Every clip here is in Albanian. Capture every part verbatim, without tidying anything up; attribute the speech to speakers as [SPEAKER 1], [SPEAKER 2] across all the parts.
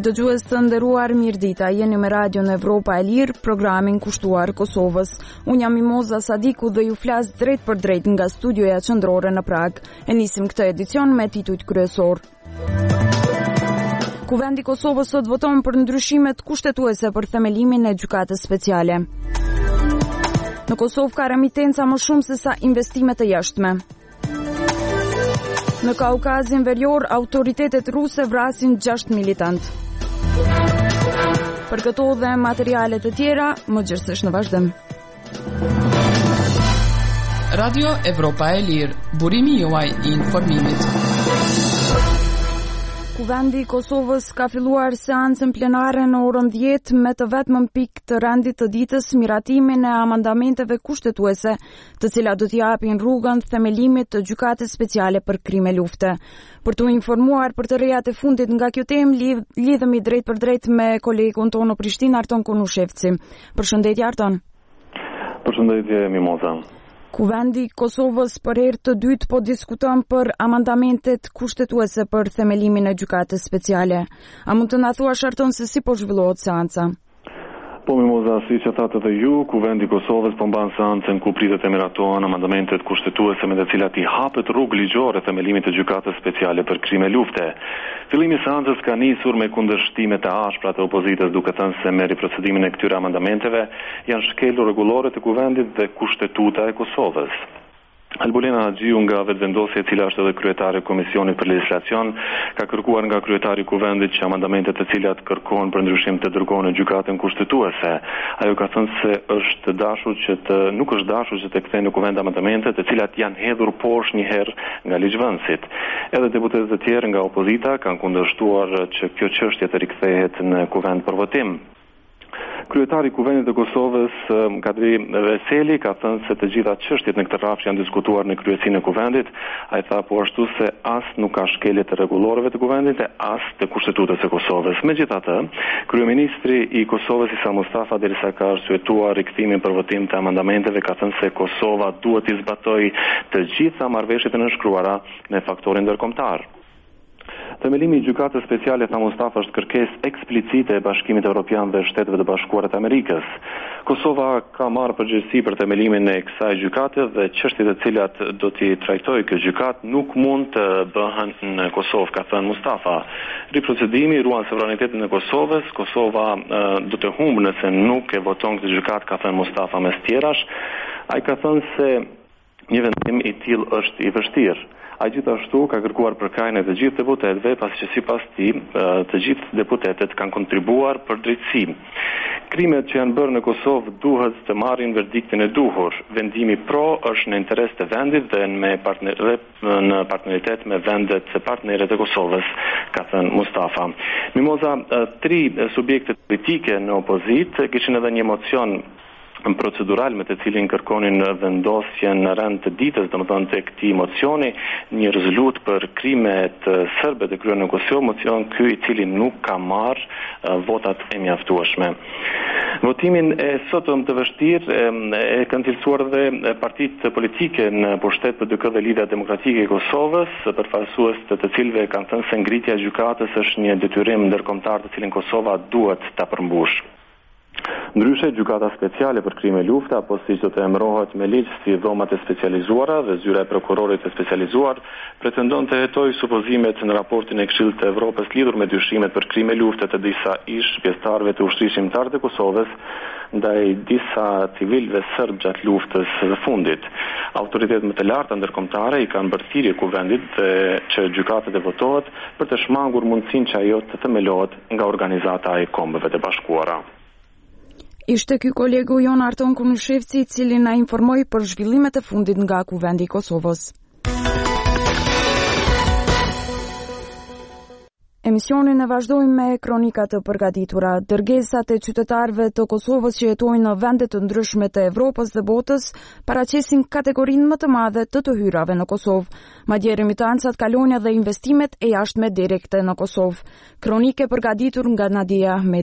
[SPEAKER 1] Dëgjues të nderuar, mirëdita, jeni me Radion Evropa e Lirë, programin kushtuar Kosovës. Unë jam Mimoza Sadiku dhe ju flas drejt për drejt nga studioja qendrore në Prag. E nisim këtë edicion me titujt kryesor. Kuvendi i Kosovës sot voton për ndryshimet kushtetuese për themelimin e gjykatës speciale. Në Kosovë ka remitenca më shumë se sa investimet e jashtme. Në Kaukazin Verior, autoritetet ruse vrasin gjashtë militant. Për këto dhe materialet e tjera, më gjithsesi në vazhdim.
[SPEAKER 2] Radio Evropa e Lirë, burimi juaj i informimit.
[SPEAKER 1] Kuvendi i Kosovës ka filluar seancën plenare në orën dhjetë me të vetëm pikë të rendit të ditës miratimin e amandamenteve kushtetuese, të cilat do t'i japin rrugën themelimit të gjykatës speciale për krime lufte. Për t'u informuar për të rejat e fundit nga kjo temë, lidhemi drejt për drejt me kolegun tonë në Prishtinë, Arton Konushevci. Përshëndetje, Arton.
[SPEAKER 3] Përshëndetje, Mimoza.
[SPEAKER 1] Kuvendi i Kosovës për herë të dytë po diskuton për amandamentet kushtetuese për themelimin e gjykatës speciale. A mund të na thuash, Arton, se si po zhvillohet seanca?
[SPEAKER 3] Po, Mimoza, si që thatë dhe ju, Kuvendi i Kosovës po mban seancën ku pritet e miratohen amandamentet kushtetuese me të cilat i hapet rrugë ligjore themelimit të gjykatës speciale për krime lufte. Fillimi i seancës ka nisur me kundërshtime të ashpra të opozitës, duke thënë se me riprocedimin e këtyre amendamenteve janë shkelur rregulloret e kuvendit dhe kushtetuta e Kosovës. Albulena Haxhiu, nga vetëvendosja e cila është edhe kryetare e Komisionit për Legjislacion, ka kërkuar nga kryetari i Kuvendit që amandamentet të cilat kërkohen për ndryshim të dërgohen në gjykatën kushtetuese. Ajo ka thënë se është dashur që të nuk është dashur që të kthejnë në Kuvend amandamentet të cilat janë hedhur poshtë një herë nga ligjvënësit. Edhe deputetët e tjerë nga opozita kanë kundërshtuar që kjo çështje të rikthehet në Kuvend për votim. Kryetari i Kuvendit të Kosovës, Kadri Veseli, ka thënë se të gjitha çështjet në këtë rrafsh janë diskutuar në kryesinë e Kuvendit. Ai tha po ashtu se as nuk ka shkelje të rregulloreve të Kuvendit e as të kushtetues së Kosovës. Megjithatë, kryeministri i Kosovës Isa Mustafa, derisa ka arsyetuar rikthimin për votim të amendamenteve, ka thënë se Kosova duhet të zbatojë të gjitha marrëveshjet e nënshkruara me faktorin ndërkombëtar. Themelimi i gjykatës speciale, tha Mustafa, është kërkesë eksplicite e Bashkimit Evropian dhe Shteteve të Bashkuara të Amerikës. Kosova ka marrë përgjegjësi për themelimin e kësaj gjykate dhe çështjet e cilat do t'i trajtojë kjo gjykatë nuk mund të bëhen në Kosovë, ka thënë Mustafa. Riprocedimi ruan sovranitetin e Kosovës. Kosova uh, do të humbë nëse nuk e voton këtë gjykatë, ka thënë Mustafa mes tjerash. Ai ka thënë se një vendim i tillë është i vështirë. A gjithashtu ka kërkuar përkajnë të gjithë deputetëve, pasi që sipas tij të gjithë deputetët kanë kontribuar për drejtësi. Krimet që janë bërë në Kosovë duhet të marrin verdiktin e duhur. Vendimi pro është në interes të vendit dhe me partner, në partneritet me vendet partnere të Kosovës, ka thënë Mustafa. Mimoza, tri subjekte politike në opozit kishin edhe një mocion procedural me të cilin kërkonin vendosjen në rend të ditës, domethënë të këtij mocioni, një rezolutë për krimet serbe të kryer në Kosovë, mocion ky i cili nuk ka marrë uh, votat e mjaftueshme. Votimin e sotëm të vështirë e, e kanë cilësuar dhe partitë politike në pushtet P D K dhe Lidhja Demokratike e Kosovës, përfaqësues të të cilëve kanë thënë se ngritja e gjykatës është një detyrim ndërkombëtar të cilin Kosova duhet ta përmbushë. Ndryshe, gjykata speciale për krime lufte, apo siç do të emërohet me ligj si dhomat e specializuara dhe zyra e prokurorit të specializuar, pretendon të hetojë supozimet në raportin e Këshillit të Evropës lidhur me dyshimet për krime lufte të disa ish pjesëtarëve të ushtrishimbëtar të Kosovës ndaj disa civilëve serb gjatë luftës së fundit. Autoritetet më të larta ndërkombëtare i kanë bërë thirrje Kuvendit dhe që gjykata të votohet për të shmangur mundësinë që ajo të themelohet nga Organizata e Kombeve të Bashkuara.
[SPEAKER 1] Ishte ky kolegu jon Arton Konushevci, i cili na informoi për zhvillimet e fundit nga Kuvendi i Kosovës. Emisionin e vazhdojmë me kronikat të përgatitura. Dërgesat e qytetarëve të Kosovës që jetojnë në vende të ndryshme të Evropës dhe botës paraqesin kategorinë më të madhe të të hyrave në Kosovë. Madje remitancat, kalonja dhe investimet e jashtme direkte në Kosovë. Kronike përgatitur nga Nadia Ahmeti.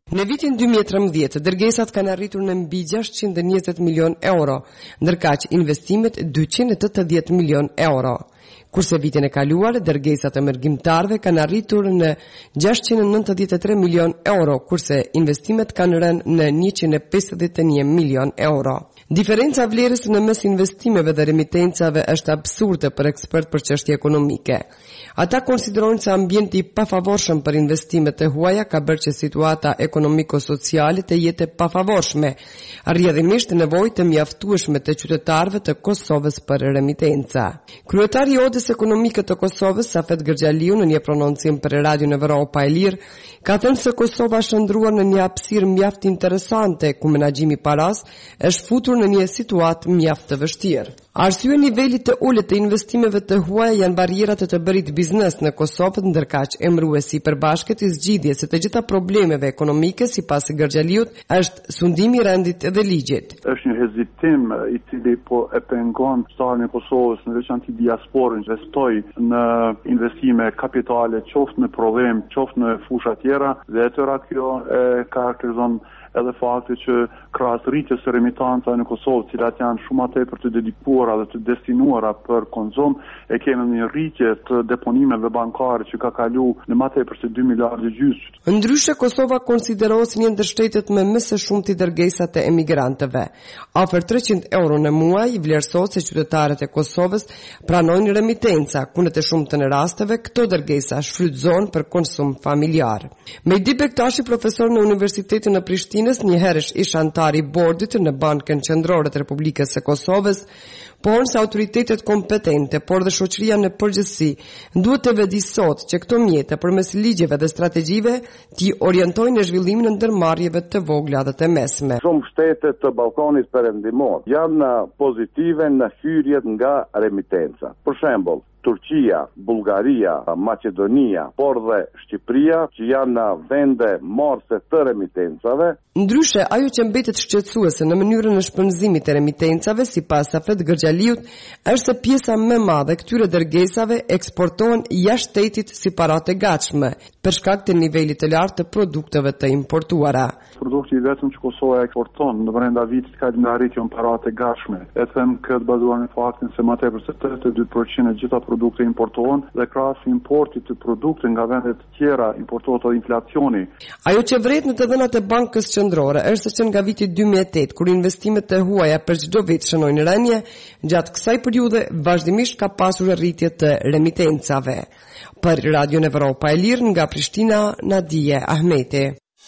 [SPEAKER 4] Në vitin dy mijë e trembëdhjetë, dërgesat kanë arritur në mbi gjashtëqind e njëzet milion euro, ndërkaq investimet dyqind e tetëdhjetë milion euro. Kurse vitin e kaluar, dërgesat e mërgjimtarve kanë arritur në gjashtëqind e nëntëdhjetë e tre milion euro, kurse investimet kanë rënë në njëqind e pesëdhjetë e një milion euro. Diferenca vlerës në mes investimeve dhe remitencave është absurde për ekspert për çështje ekonomike. Ata konsiderojnë se ambienti i pafavorshëm për investimet e huaja ka bërë që situata ekonomiko-sociale të jetë e pafavorshme, rrjedhimisht nevojë të mjaftueshme të qytetarëve të Kosovës për remitenca. Kryetari i Odës Ekonomike të Kosovës, Safet Gërgjaliu, në një prononcim për Radion Evropa e Lirë, ka thënë se Kosova është ndruar në një hapësirë mjaft interesante ku menaxhimi i paras është futur në një situatë mjaft të vështirë. Arsye nivelit të ulët të investimeve të huaja janë barrierat e të bërit biznes në Kosovë, ndërkaq emëruesi i përbashkët i zgjidhjes së të gjitha problemeve ekonomike sipas Gërgjaliut është sundimi i rendit dhe ligjit.
[SPEAKER 5] Është një hezitim i cili po e pengon shtarin e Kosovës, në veçantë diasporën, investoj në investime kapitale, qoftë në prodhim, qoftë në fusha tjera, dhe tëra kjo e karakterizon edhe fakti që krahas rritjes së remitancave në Kosovë, cilat janë shumë më tepër të dedikuara dhe të destinuara për konsum, e kemi një rritje të deponimeve bankare që ka kalu në më tepër se dy miliardë gjysmë.
[SPEAKER 4] Ndryshe, Kosova konsiderohet si një ndër shtetet me më së shumti dërgesat e emigrantëve. Afër treqind euro në muaj vlerësohet se qytetarët e Kosovës pranojnë remitenca, ku në të shumtën e rasteve këto dërgesa shfrytëzohen për konsum familjar. Mehdi Bektashi, profesor në Universitetin në Prishtinë, një herësh ish antar i bordit në Bankën Qendrore të Republikës së Kosovës, por se autoritetet kompetente, por dhe shoqëria në përgjithësi, duhet të vëdisot që këto mjete përmes ligjeve dhe strategjive t'i orientojnë në zhvillimin e ndërmarrjeve të vogla dhe të mesme.
[SPEAKER 6] Shumë shtete të Ballkanit Perëndimor janë pozitive në hyrjet nga remitenca. Për shembull, Turqia, Bullgaria, Maqedonia, por dhe Shqipëria, që janë vende marrëse të remitencave.
[SPEAKER 4] Ndryshe, ajo që mbetet shqetësuese në mënyrën e shpenzimit të remitencave, sipas Safet Gërgjaliut, është se pjesa më e madhe këtyre dërgesave eksportohen jashtë shtetit si para të gatshme, për shkak të nivelit të lartë të produkteve të importuara.
[SPEAKER 5] Produkti i vetëm që Kosova eksporton në brenda vitit ka një arritje në para të gatshme. E them këtë bazuar në faktin se më tepër se tetëdhjetë e dy përqind e gjitha produkte importohen dhe krahas importit të produkte nga vende të tjera importohet edhe inflacioni.
[SPEAKER 4] Ajo që vret në të dhënat e Bankës Qendrore është që nga viti dy mijë e tetë, kur investimet e huaja për çdo vit shënojnë rënje, gjatë kësaj periudhe vazhdimisht ka pasur rritje të remitencave. Për Radion Evropa e Lirë nga Prishtina, Nadije Ahmeti.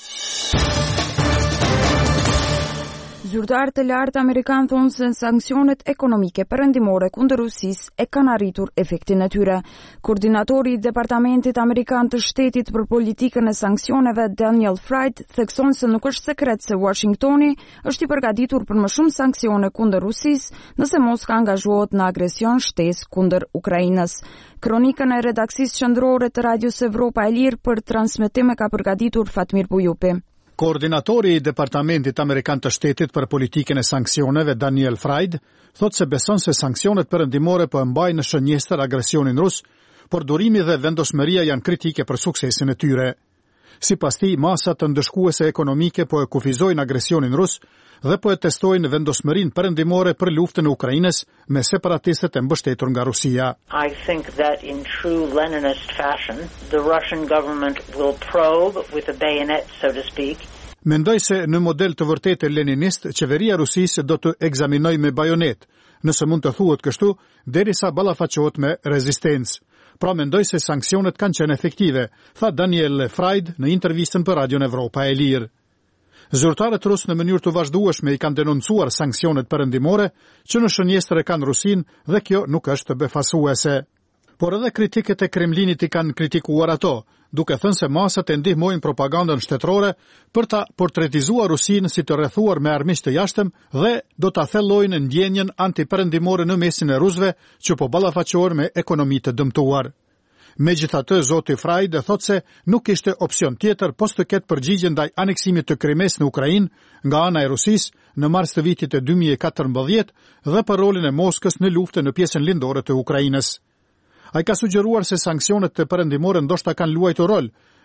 [SPEAKER 1] Zyrtarët e lartë amerikan thonë se sanksionet ekonomike perëndimore kundër Rusisë e kanë arritur efektin e tyre. Koordinatori i Departamentit Amerikan të Shtetit për politikën e sanksioneve, Daniel Fried, thekson se nuk është sekret se Washingtoni është i përgatitur për më shumë sanksione kundër Rusisë nëse Moska angazhohet në agresion shtesë kundër Ukrainës. Kronikën e redaksisë qendrore të Radios Evropa e Lirë për transmetim e ka përgatitur Fatmir Bujupi.
[SPEAKER 7] Koordinatori i Departamentit Amerikan të Shtetit për politikën e sanksioneve, Daniel Fried, thot se beson se sanksionet perëndimore po e mbajnë në shënjestër agresionin rus, por durimi dhe vendosmëria janë kritike për suksesin e tyre. Sipas tij, masat të ndëshkuese ekonomike po e kufizojnë agresionin rus dhe po e testojnë vendosmërinë perëndimore për luftën e Ukrainës me separatistët e mbështetur nga Rusia.
[SPEAKER 8] I think that in true Leninist fashion, the Russian government will probe with a bayonet, so to speak.
[SPEAKER 7] Mendoj se në model të vërtetë leninist, qeveria e Rusisë do të ekzaminojë me bajonet, nëse mund të thuhet kështu, derisa ballafaqohet me rezistencë. Pra mendoj se sanksionet kanë qenë efektive, tha Daniel Fried në intervistën për Radion Evropa e Lirë. Zyrtarët rusë në mënyrë të vazhdueshme i kanë denoncuar sanksionet perëndimore që në shënjestër e kanë Rusin dhe kjo nuk është befasuese. Por edhe kritikët e Kremlinit i kanë kritikuar ato, duke thënë se masat e ndihmojnë propagandën shtetërore për ta portretizuar Rusin si të rrethuar me armiqtë të jashtëm dhe do ta thellojnë ndjenjen antiperëndimore në mesin e rusëve që po ballafaqohen me ekonomi të dëmtuar. Megjithatë, zoti Fried thot se nuk ishte opsion tjetër pos të ketë përgjigje ndaj aneksimit të Krimes në Ukrainë nga ana e Rusisë në mars të vitit e dy mijë e katërmbëdhjetë dhe për rolin e Moskës në luftën në pjesën lindore të Ukrainës. Ai ka sugjeruar se sanksionet të perëndimore ndoshta kanë luajtur rol,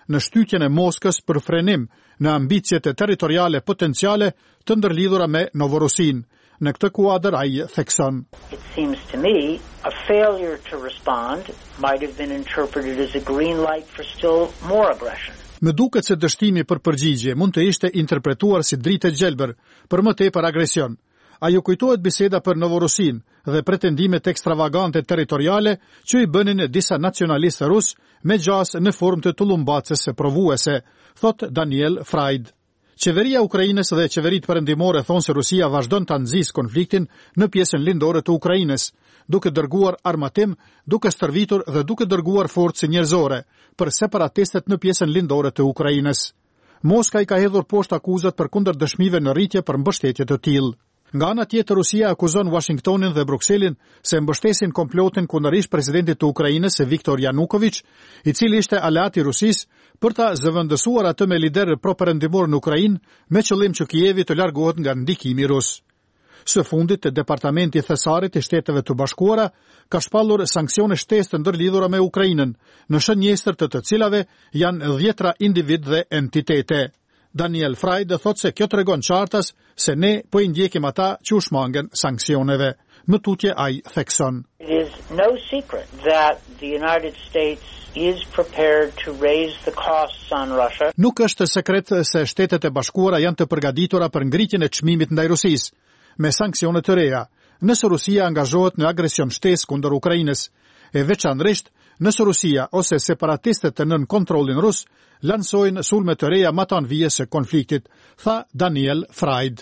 [SPEAKER 7] në shtytjen e Moskës për frenim në ambicjet e territoriale potenciale të ndërlidhura me Novorosin. Në këtë kuadër ai thekson:
[SPEAKER 8] It seems to me a failure to respond might have been interpreted as a green light for still more aggression.
[SPEAKER 7] Më duket se dështimi për përgjigje mund të ishte interpretuar si dritë e gjelbër për më tepër agresion. Ajo kujtohet biseda për Novorosin dhe pretendimet ekstravagante territoriale që i bënin disa nacionalistë rus me gjas në formë të tullumbacës së provuese, thot Daniel Freid. Qeveria e Ukrainës dhe qeveritë perëndimore thonë se Rusia vazhdon ta nxjisë konfliktin në pjesën lindore të Ukrainës, duke dërguar armatim, duke stërvitur dhe duke dërguar forcë njerëzore për separatistët në pjesën lindore të Ukrainës. Moska i ka hedhur poshtë akuzat për kundër dëshmive në rritje për mbështetje të tillë. Nga ana tjetër, Rusia akuzon Washingtonin dhe Brukselin se mbështesin komplotin kundërisht presidentit të Ukrainës, Viktor Yanukovych, i cili ishte aleat i Rusisë, për ta zëvendësuar atë me liderë pro-perëndimor në Ukrainë, me qëllim që Kijevi të largohet nga ndikimi rus. Së fundit, Departamenti i Thesarit i Shteteve të Bashkuara ka shpallur sanksione shtesë të ndërlidhura me Ukrainën, në shënjestër të të cilave janë dhjetra individ dhe entitete. Daniel Freid thot se kjo tregon qartas se ne po i ndjekim ata që u shmangen sanksioneve. Në tutje ai thekson:
[SPEAKER 8] It is no secret that the United States is prepared to raise the costs on Russia.
[SPEAKER 7] Nuk është sekret se Shtetet e Bashkuara janë të përgatitura për ngritjen e çmimit ndaj Rusisë me sanksione të reja, nëse Rusia angazhohet në agresion shtesë kundër Ukrainës, e veçanërisht nëse Rusia ose separatistët të nën kontrollin rus lansojnë sulme të reja më të anëvijës së konfliktit, tha Daniel Freid.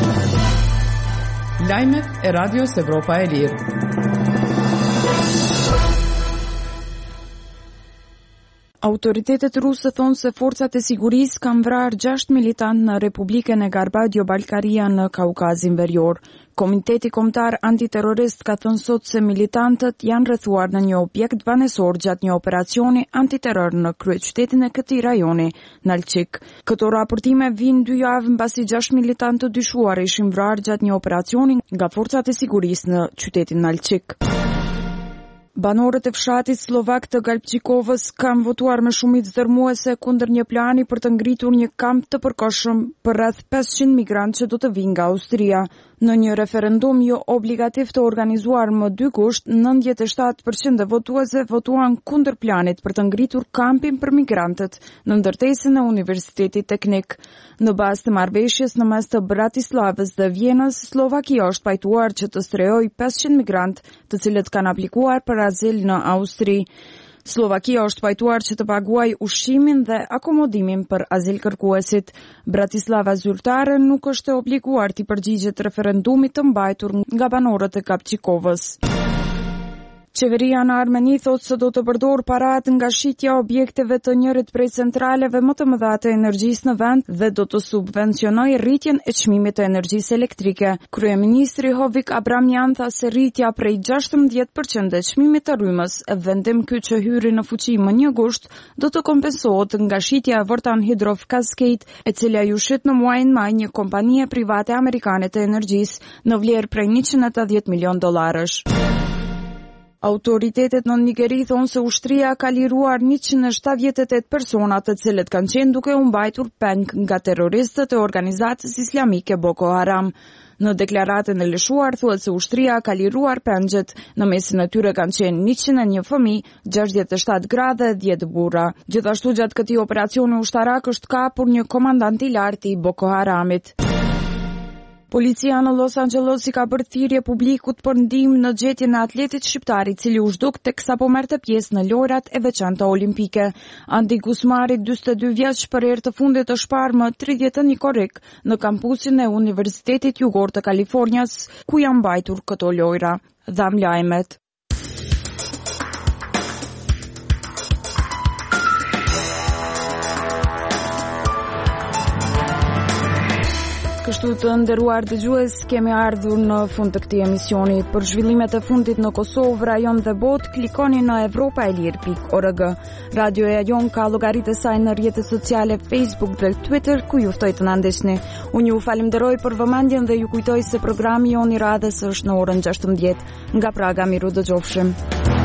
[SPEAKER 2] Lajmet e Radios Evropa e Lirë.
[SPEAKER 1] Autoritetet ruse thonë se forcat e sigurisë kanë vrarë gjashtë militantë në Republikën e Garbadio-Ballkaria në Kaukazin Verior. Komiteti Kombëtar Antiterrorist ka thënë sot se militantët janë rrethuar në një objekt banesor gjatë një operacioni antiterror në kryeqytetin e këtij rajoni, Nalchik. Këto raportime vijnë dy javë mbasi gjashtë militantë të dyshuar ishin vrarë gjatë një operacioni nga forcat e sigurisë në qytetin Nalchik. Banorët e fshatit slovak të Galpçikovës kanë votuar me shumicë dërmuese kundër një plani për të ngritur një kamp të përkohshëm për rreth pesëqind migrantë që do të vinë nga Austria. Në një referendum jo obligativ të organizuar më dy gusht, nëntëdhjetë e shtatë përqind e votuesve votuan kundër planit për të ngritur kampin për migrantët në ndërtesën e Universitetit Teknik. Në bazë të marrëveshjes në mes të Bratislavës dhe Vjenës, Slovakia është pajtuar që të strehojë pesëqind migrantë, të cilët kanë aplikuar për azil në Austri. Slovakia është pajtuar që të paguaj ushqimin dhe akomodimin për azil kërkuesit. Bratislava zyrtare nuk është e obliguar të përgjigjet referendumit të mbajtur nga banorët e Kapçikovës. Qeveria në Armeni thotë se do të përdor paratë nga shitja objekteve të njërit prej centraleve më të mëdha të energjisë në vend dhe do të subvencionojë rritjen e çmimit të energjisë elektrike. Kryeministri Hovik Abramyan tha se rritja prej gjashtëmbëdhjetë përqind e çmimit të rrymës, vendim ky që hyri në fuqi më një gusht, do të kompensohet nga shitja e Vortan Hydrov Cascade, e cila ju shit në muajin maj një kompanie private amerikane të energjisë në vlerë prej njëqind e tetëdhjetë milion dollarësh. Autoritetet në Nigeri thonë se ushtria ka liruar njëqind e shtatëdhjetë e tetë persona të cilët kanë qenë duke u mbajtur peng nga terroristët e organizatës islamike Boko Haram. Në deklaratën e lëshuar thuhet se ushtria ka liruar pengjet, në mesin e tyre kanë qenë njëqind e një fëmijë, gjashtëdhjetë e shtatë gra dhe dhjetë burra. Gjithashtu gjatë këtij operacioni ushtarak është kapur një komandant i lartë i Boko Haramit. Policia në Los Angeles i ka bërë thirrje publikut për ndihmë në gjetjen e atletit shqiptar i cili u zhduk teksa po merrte pjesë në lojrat e veçanta olimpike. Andi Gusmari, dyzet e dy vjeç, për herë të fundit është parë më tridhjetë e një korrik në kampusin e Universitetit Jugor të Kalifornias, ku janë mbajtur këto lojra. Dham lajmet. Kështu të nderuar dëgjues, kemi ardhur në fund të këtij emisioni. Për zhvillimet e fundit në Kosovë, rajon dhe botë, klikoni në evropaelir pikë org. Radioja jon ka llogaritë e saj në rrjetet sociale Facebook dhe Twitter, ku ju ftoj të na ndihni. Unë ju falenderoj për vëmendjen dhe ju kujtoj se programi jon i radhës është në orën gjashtëmbëdhjetë. Nga Praga, miru dëgjofshim.